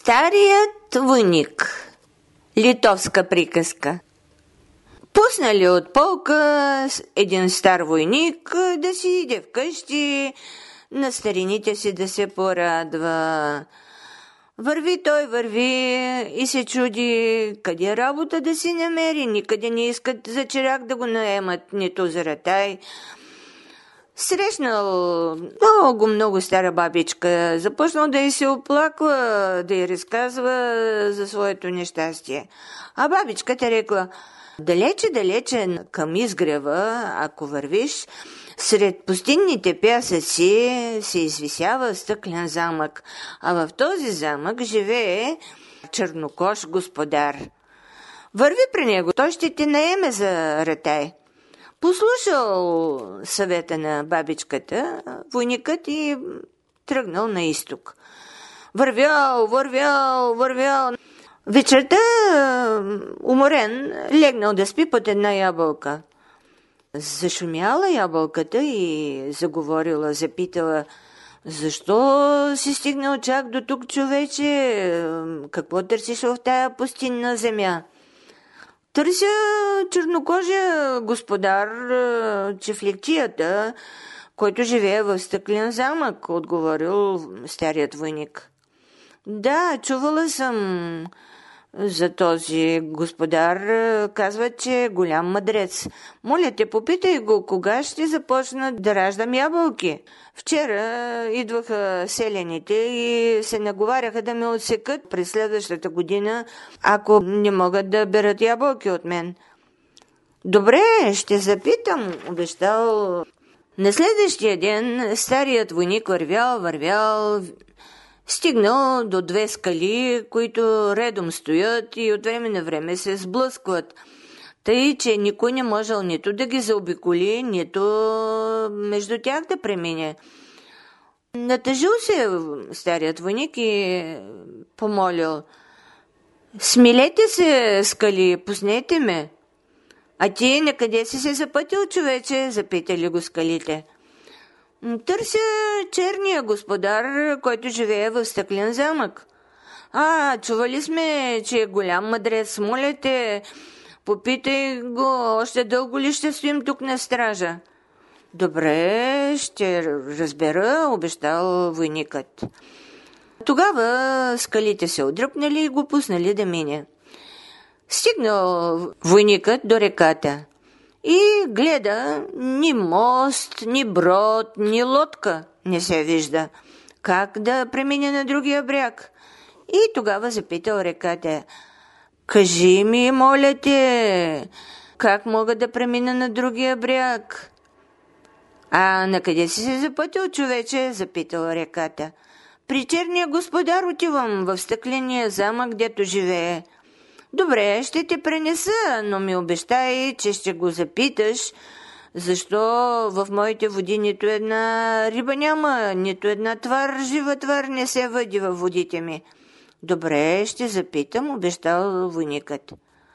Старият войник. Литовска приказка. Пуснали от полка един стар войник да си иде вкъщи, на старините си да се порадва. Върви той, върви и се чуди къде работа да си намери. Никъде не искат за чирак да го наемат, нито за ратай. Срещнал много стара бабичка, започнал да й се оплаква, да й разказва за своето нещастие. А бабичката рекла: далече към изгрева, ако вървиш, сред пустинните пясъци се извисява стъклен замък, а в този замък живее чернокож господар. Върви при него, той ще те наеме за ратай. Послушал съвета на бабичката, войникът и тръгнал на изток. Вървял. Вечерта, уморен, легнал да спи под една ябълка. Зашумяла ябълката и заговорила, запитала: защо си стигнал чак до тук, човече? Какво търсиш в тая пустинна земя? Търся чернокожия господар, чифликчията, който живее в стъклен замък, отговорил старият войник. Да, чувала съм за този господар. Казват, че е голям мъдрец. Моля те, попитай го, кога ще започна да раждам ябълки. Вчера идваха селяните и се наговаряха да ме отсекат през следващата година, ако не могат да берат ябълки от мен. Добре, ще запитам, обещал. На следващия ден старият войник вървял, стигнал до две скали, които редом стоят и от време на време се сблъскват. Тъй, че никой не можел нито да ги заобиколи, нито между тях да премине. Натъжил се старият войник и помолил: смилете се, скали, пуснете ме. А ти накъде си се запътил, човече? Запитали го скалите. Търся черния господар, който живее в стъклен замък. Чували сме, че е голям мъдрец. Моля те, попитай го, още дълго ли ще стоим тук на стража? Добре, ще разбера, обещал войникът. Тогава скалите се отдръпнали и го пуснали да мине. Стигнал войникът до реката и гледа, ни мост, ни брод, ни лодка не се вижда. Как да премине на другия бряг? И тогава запитал реката: кажи ми, моля те, как мога да премина на другия бряг? На къде си се запътил, човече? Запитал реката. При черния господар отивам, в стъкления замък, дето живее. Добре, ще те пренеса, но ми обещай, че ще го запиташ, защо в моите води нито една риба няма, нито една жива твар не се въди във водите ми. Добре, ще запитам, обещал войникът.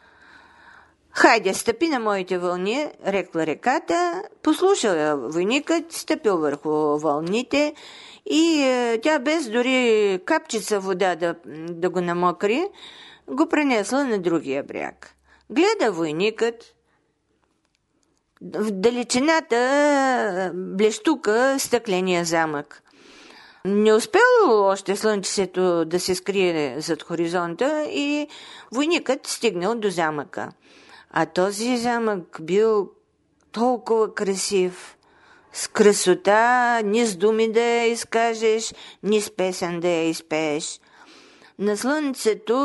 Хайде, стъпи на моите вълни, рекла реката. Послушал войникът, стъпил върху вълните и тя без дори капчица вода да го намокри, го пренесла на другия бряг. Гледа войникът, в далечината блещука стъкления замък. Не успело още слънчето да се скрие зад хоризонта и войникът стигнал до замъка. А този замък бил толкова красив, с красота, ни с думи да я изкажеш, ни с песен да я изпееш. На слънцето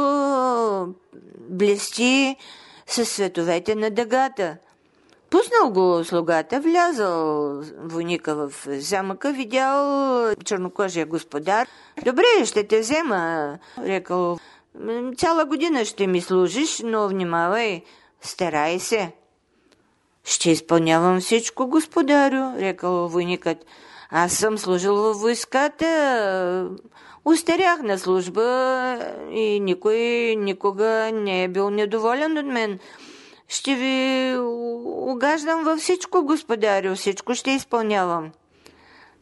блести със световете на дъгата. Пуснал го слугата, влязал войника в замъка, видял чернокожия господар. Добре, ще те взема, рекал. Цяла година ще ми служиш, но внимавай, старай се. Ще изпълнявам всичко, господарю, рекал войникът. Аз съм служил във войската, устарях на служба и никой никога не е бил недоволен от мен. Ще ви угаждам във всичко, господарю, всичко ще изпълнявам.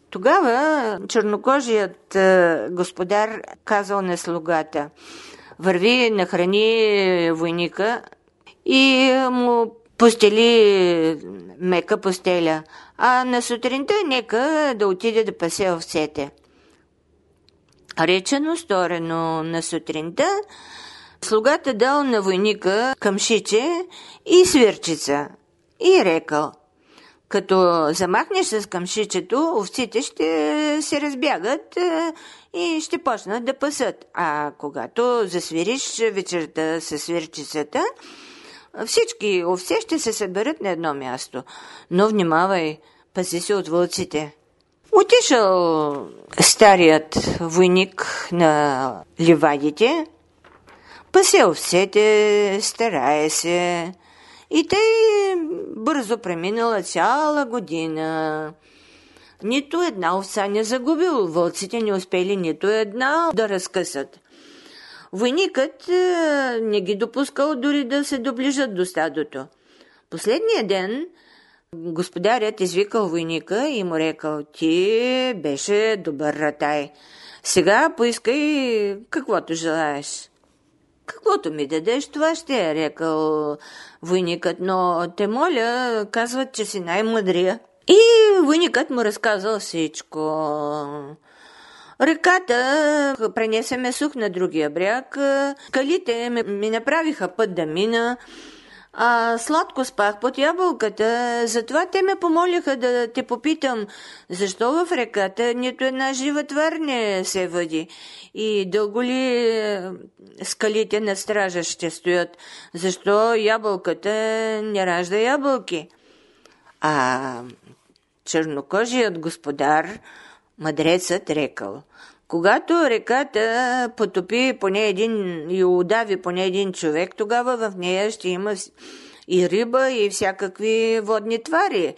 Тогава чернокожият господар казал на слугата: върви, нахрани войника и му постели мека постеля, а на сутринта нека да отиде да пасе овцете. Речено сторено, на сутринта слугата дал на войника камшиче и свирчица и рекал: като замахнеш с камшичето, овците ще се разбягат и ще почнат да пасат. А когато засвириш вечерта с свирчицата, всички овце ще се съберат на едно място. Но внимавай, пази се от вълците. Отишъл старият войник на ливадите, пасе овцете, старае се, и тъй бързо преминала цяла година. Нито една овца не загубил, вълците не успели нито една да разкъсат. Войникът не ги допускал дори да се доближат до стадото. Последния ден господарят извикал войника и му рекал: ти беше добър ратай. Сега поискай каквото желаеш. Каквото ми дадеш, това ще е, рекал войникът, но те моля, казват, че си най-мъдрия. И войникът му разказал всичко. Реката пренесе ме сух на другия бряг, скалите ми направиха път да мина, а сладко спах под ябълката, затова те ме помолиха да те попитам, защо в реката нито една жива твар не се въди и дълго ли скалите на стража ще стоят, защо ябълката не ражда ябълки. А чернокожият господар, мъдрецът, рекал: когато реката потопи поне един и удави поне един човек, тогава в нея ще има и риба, и всякакви водни твари.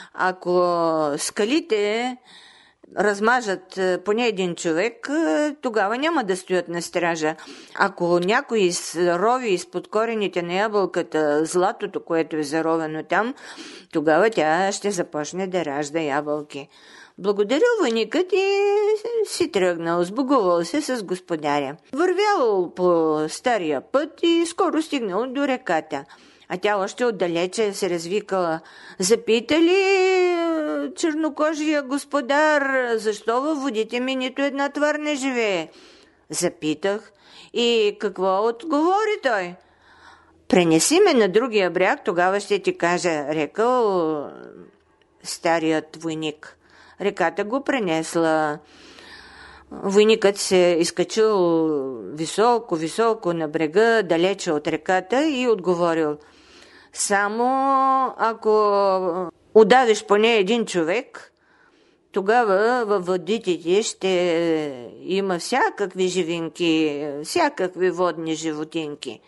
Ако скалите размажат поне един човек, тогава няма да стоят на стража. Ако някой рови изпод корените на ябълката златото, което е заровено там, тогава тя ще започне да ражда ябълки. Благодарил войникът и си тръгнал, сбогувал се с господаря. Вървял по стария път и скоро стигнал до реката. А тя още отдалече се развикала: запита ли чернокожия господар, защо във водите ми нито една твар не живее? Запитах. И какво отговори той? Пренеси ме на другия бряг, тогава ще ти кажа, рекал старият войник. Реката го пренесла. Войникът се изкачил високо на брега, далече от реката, и отговорил: само ако удавиш поне един човек, тогава във водите ти ще има всякакви живинки, всякакви водни животинки.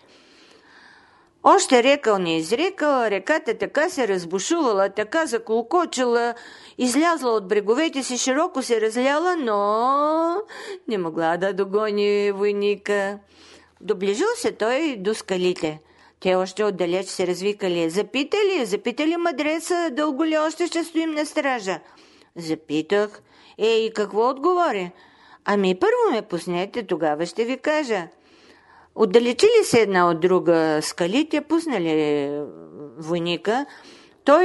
Още рекал не изрекал, реката така се разбушувала, така заколкочила, излязла от бреговете си, широко се разляла, но не могла да догони войника. Доближил се той до скалите. Те още отдалеч се развикали: запитали мъдреца, дълго ли още ще стоим на стража? Запитах. И какво отговори? Ами първо ме пуснете, тогава ще ви кажа. Отдалечили се една от друга скалите, пуснали войника. Той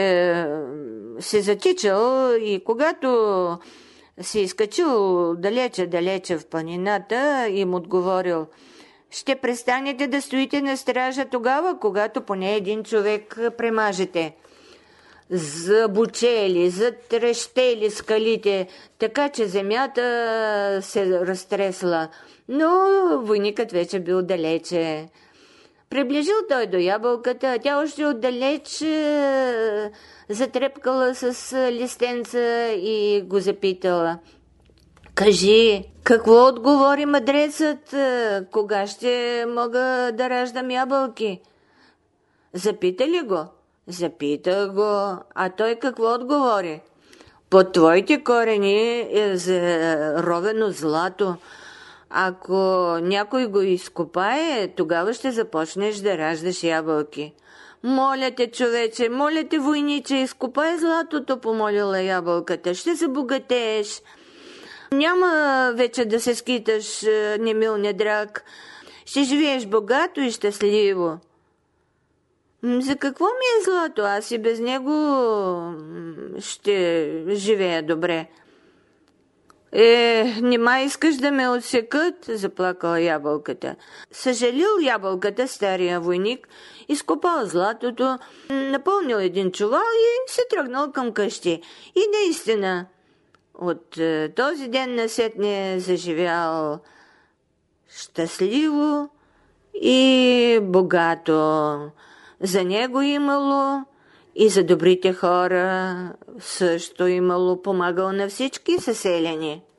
се затичал и когато се изкачил далече в планината, им отговорил: ще престанете да стоите на стража тогава, когато поне един човек премажете. Забучели, затрещели скалите, така че земята се разтресла. Но войникът вече бил далече. Приближил той до ябълката, а тя още отдалеч затрепкала с листенца и го запитала: кажи, какво отговори мъдрецът, кога ще мога да раждам ябълки? Запита ли го? Запитах го, а той какво отговори? Под твоите корени е заровено злато. Ако някой го изкопае, тогава ще започнеш да раждаш ябълки. Моля те, човече, моля те, войниче, изкопай златото, помолила ябълката. Ще забогатееш. Няма вече да се скиташ, немил недраг. Ще живееш богато и щастливо. За какво ми е злато? Аз и без него ще живея добре. Нима искаш да ме отсекат? Заплакала ябълката. Съжалил ябълката, стария войник, изкопал златото, напълнил един чувал и се тръгнал към къщи. И наистина, от този ден насетне заживял щастливо и богато. За него имало и за добрите хора също имало, помагал на всички съселяни.